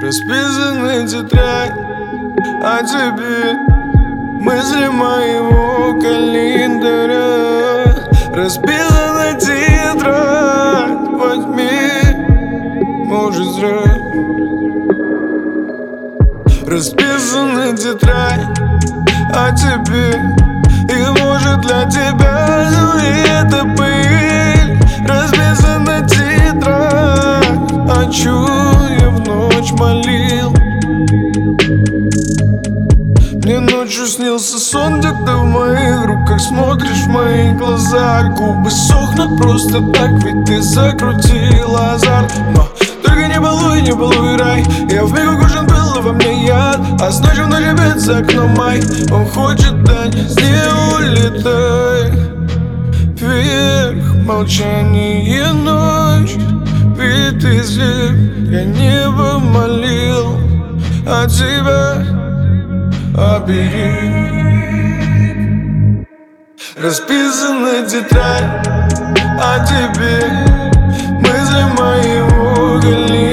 Расписаны тетрадь о тебе, мысли моего календаря. Расписана тетрадь во тьме, может зря. Расписана тетрадь о тебе, и может для тебя все это пыль. Расписана тетрадь, о чем я в ночь молил. Мне ночью снился сон, где ты в моих руках смотришь в мои глаза. Губы сохнут просто так, ведь ты закрутила азарт. Но только не балуй рай. Я вмиг укушен был, во мне яд. А с ночью на небе за окном май. Он хочет дать, не улетай. Вверх молчание ночь, ведь ты здесь. Я небо молил, а тебя оберег. Расписана тетрадь о тебе, мысли моего календаря.